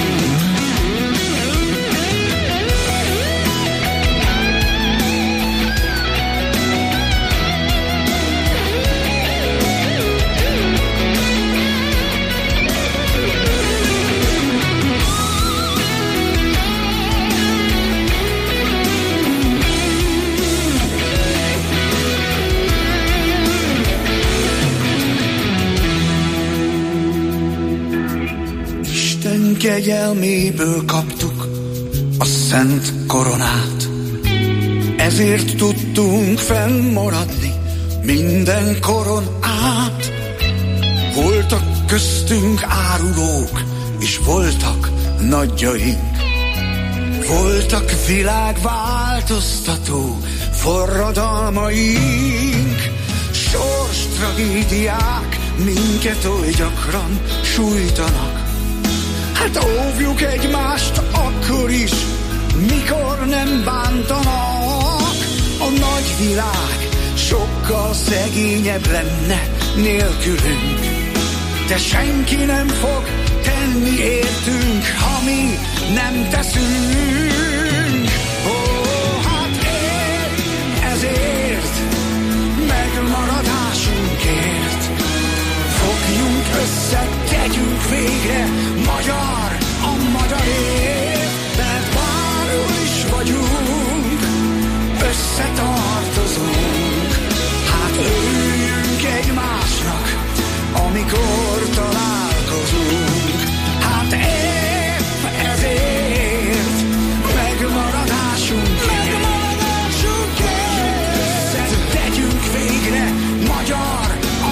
Urunk kegyelméből kaptuk a szent koronát, ezért tudtunk fennmaradni minden koron át. Voltak köztünk árulók, és voltak nagyjaink, voltak világváltoztató forradalmaink. Sors tragédiák minket oly gyakran sújtanak, hát óvjuk egymást akkor is, mikor nem bántanak. A nagy világ sokkal szegényebb lenne nélkülünk, de senki nem fog tenni értünk, ha mi nem teszünk. Ó, hát én ezért, megmaradásunkért fogjunk össze, tegyünk végre magyar a magyarért, mert bárhol is vagyunk, összetartozunk. Hát örüljünk egymásnak, amikor találkozunk. Hát épp ezért megmaradásunkért, megmaradásunkért tegyünk végre magyar a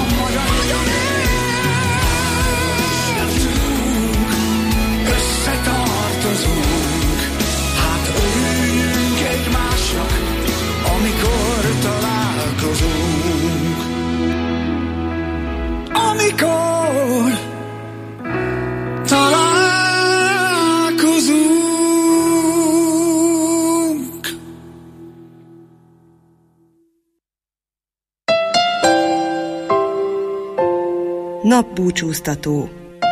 magyarért. Összetartozunk, hát örüljünk egymásnak, amikor találkozunk. Amikor találkozunk. Napbúcsúztató.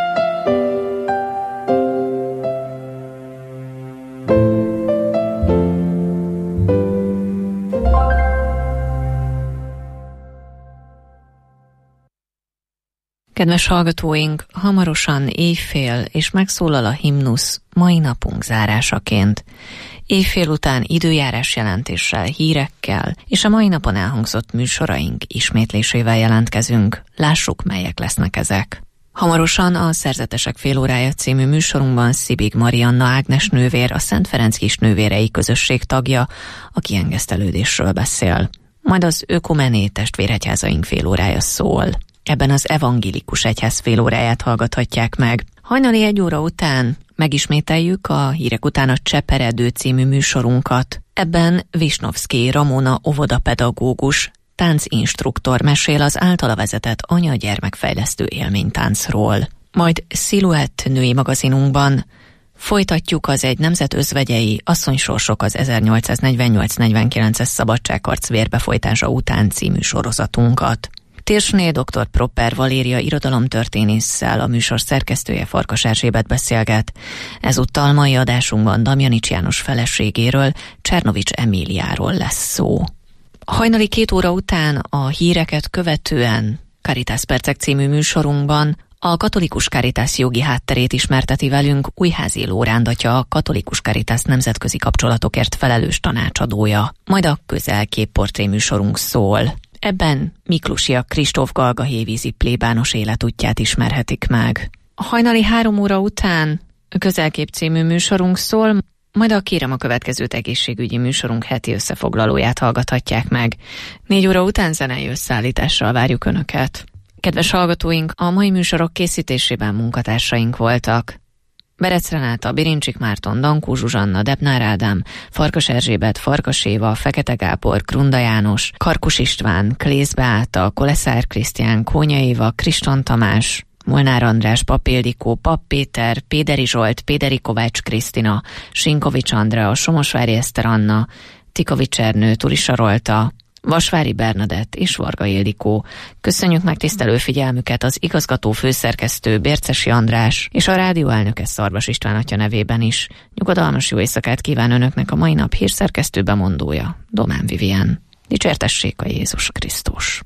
Kedves hallgatóink, hamarosan éjfél, és megszólal a himnusz mai napunk zárásaként. Éjfél után időjárás jelentéssel, hírekkel, és a mai napon elhangzott műsoraink ismétlésével jelentkezünk. Lássuk, melyek lesznek ezek. Hamarosan a Szerzetesek félórája című műsorunkban Szibig Marianna Ágnes nővér, a Szent Ferenc Kisnővérei Közösség tagja, a kiengesztelődésről beszél. Majd az Ökumené testvéregyházaink félórája szól. Ebben az evangélikus egyház félóráját hallgathatják meg. Hajnali egy óra után megismételjük a Hírek után a Cseperedő című műsorunkat. Ebben Visnovszky Ramona óvodapedagógus, táncinstruktor mesél az általa vezetett anya-gyermekfejlesztő élménytáncról. Majd Sziluett női magazinunkban folytatjuk az Egy nemzet özvegyei asszonysorsok az ezernyolcszáznegyvennyolc negyvenkilences szabadságharc vérbefolytása után című sorozatunkat. Térsné dr. Proper Valéria irodalomtörténésszel, a műsor szerkesztője Farkas Erzsébet beszélget. Ezúttal mai adásunkban Damjanics János feleségéről, Csernovics Emíliáról lesz szó. Hajnali két óra után a híreket követően Caritas Percek című műsorunkban a Katolikus Caritas jogi hátterét ismerteti velünk Újházi Lóránd atya, a Katolikus Caritas nemzetközi kapcsolatokért felelős tanácsadója. Majd a Közelkép portré műsorunk szól. Ebben Miklusia Kristóf galgahévízi plébános életútját ismerhetik meg. A hajnali három óra után a Közelkép című műsorunk szól, majd a Kérem a következőt egészségügyi műsorunk heti összefoglalóját hallgathatják meg. Négy óra után zenei összeállítással várjuk Önöket. Kedves hallgatóink, a mai műsorok készítésében munkatársaink voltak: Berec Renáta, Birincsik Márton, Dankó Zsuzsanna, Debnár Ádám, Farkas Erzsébet, Farkas Éva, Fekete Gábor, Grunda János, Karkus István, Klész Beáta, Koleszár Krisztián, Kónya Éva, Kriston Tamás, Molnár András, Papp Ildikó, Papp Péter, Péderi Zsolt, Péderi Kovács Krisztina, Sinkovics Andrea, Somosvári Eszter Anna, Tikovics Ernő, Turisa Rolta, Vasvári Bernadett és Varga Ildikó. Köszönjük megtisztelő figyelmüket az igazgató főszerkesztő Bércesi András és a rádió elnöke Szarvas István atya nevében is. Nyugodalmas jó éjszakát kíván Önöknek a mai nap hírszerkesztő bemondója, Domán Vivien. Dicsértessék a Jézus Krisztus!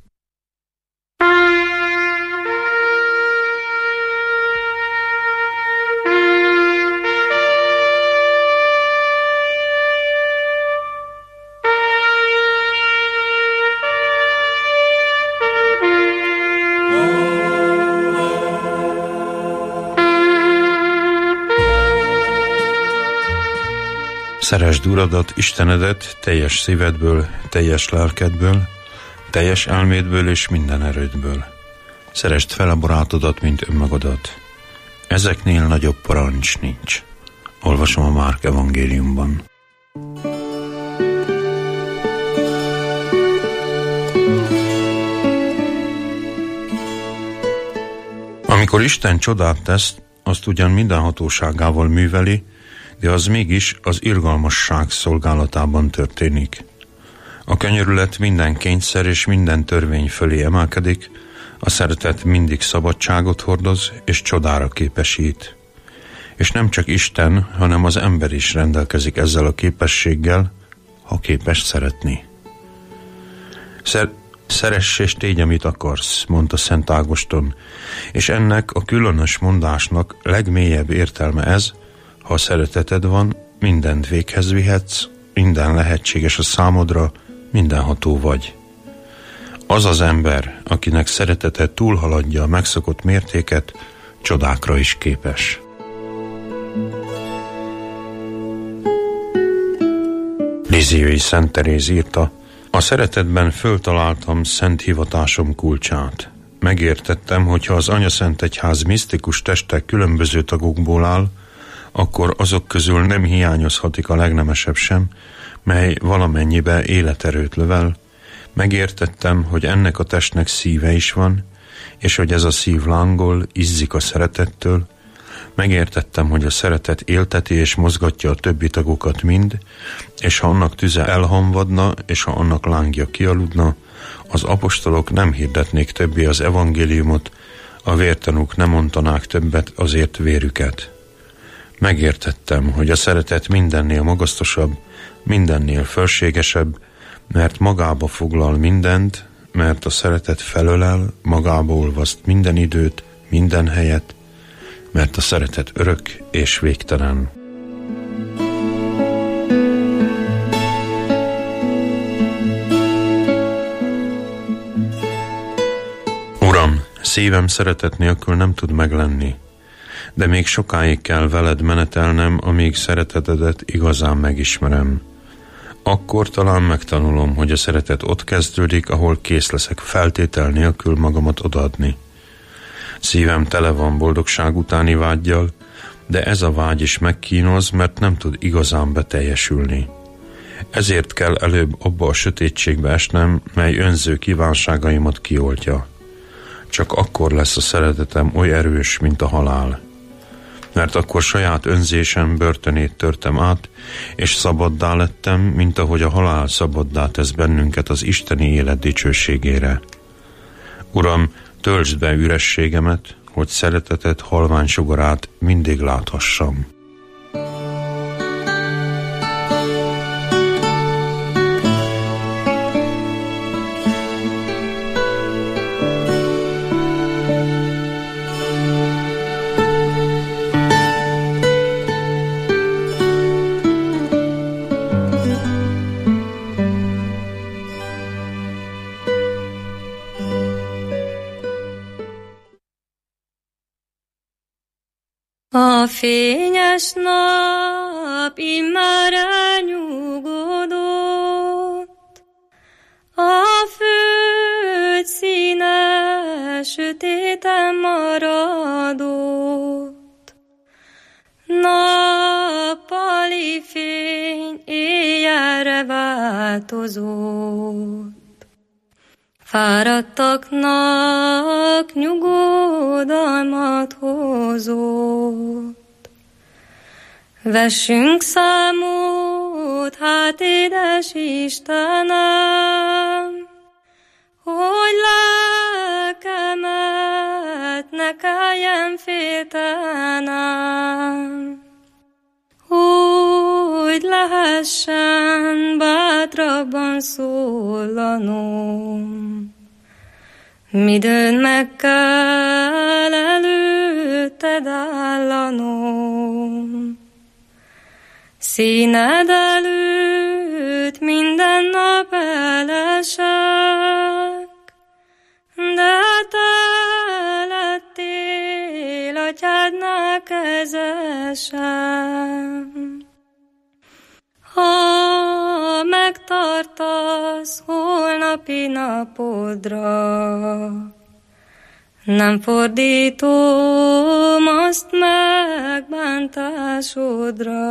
Szeresd Uradat, Istenedet teljes szívedből, teljes lelkedből, teljes elmédből és minden erődből. Szeresd fel a barátodat, mint önmagadat. Ezeknél nagyobb parancs nincs. Olvasom a Márk evangéliumban. Amikor Isten csodát tesz, azt ugyan minden hatóságával műveli, de az mégis az irgalmasság szolgálatában történik. A könyörület minden kényszer és minden törvény fölé emelkedik, a szeretet mindig szabadságot hordoz és csodára képesít. És nem csak Isten, hanem az ember is rendelkezik ezzel a képességgel, ha képes szeretni. Szer- Szeress és tégy, amit akarsz, mondta Szent Ágoston, és ennek a különös mondásnak legmélyebb értelme ez, ha szereteted van, mindent véghez vihetsz, minden lehetséges a számodra, mindenható vagy. Az az ember, akinek szeretete túlhaladja a megszokott mértéket, csodákra is képes. Lisieux Szent Teréz írta: a szeretetben föltaláltam szent hivatásom kulcsát. Megértettem, hogyha az Anyaszentegyház misztikus testek különböző tagokból áll, akkor azok közül nem hiányozhatik a legnemesebb sem, mely valamennyibe életerőt lövel. Megértettem, hogy ennek a testnek szíve is van, és hogy ez a szív lángol, izzik a szeretettől. Megértettem, hogy a szeretet élteti és mozgatja a többi tagokat mind, és ha annak tüze elhamvadna, és ha annak lángja kialudna, az apostolok nem hirdetnék többé az evangéliumot, a vértanúk nem mondanák többet azért vérüket. Megértettem, hogy a szeretet mindennél magasztosabb, mindennél fölségesebb, mert magába foglal mindent, mert a szeretet felölel, magába olvaszt minden időt, minden helyet, mert a szeretet örök és végtelen. Uram, szívem szeretet nélkül nem tud meglenni, de még sokáig kell veled menetelnem, amíg szeretetedet igazán megismerem. Akkor talán megtanulom, hogy a szeretet ott kezdődik, ahol kész leszek feltétel nélkül magamat odaadni. Szívem tele van boldogság utáni vággyal, de ez a vágy is megkínoz, mert nem tud igazán beteljesülni. Ezért kell előbb abba a sötétségbe esnem, mely önző kívánságaimat kioltja. Csak akkor lesz a szeretetem oly erős, mint a halál. Mert akkor saját önzésem börtönét törtem át, és szabaddá lettem, mint ahogy a halál szabaddá tesz bennünket az isteni élet dicsőségére. Uram, töltsd be ürességemet, hogy szereteted halvány sugarát mindig láthassam. A fényes nap immár elnyugodott, a föld színe sötéten maradott. Nappali fény éjjelre változott, fáradtaknak nyugodalmat hozott. Vessünk számot, hát édes Istenem, hogy lelkemet ne kelljen féltenem, hogy lehessen bátrabban szólanom. Midőn meg kell előtted állanom, színed előtt minden nap elesek, de te lettél atyádnál kezesem. tartasz holnapi napodra. Nem fordítom azt megbántásodra.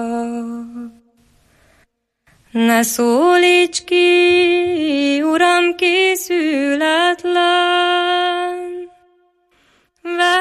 Ne szólíts ki, Uram, készületlen,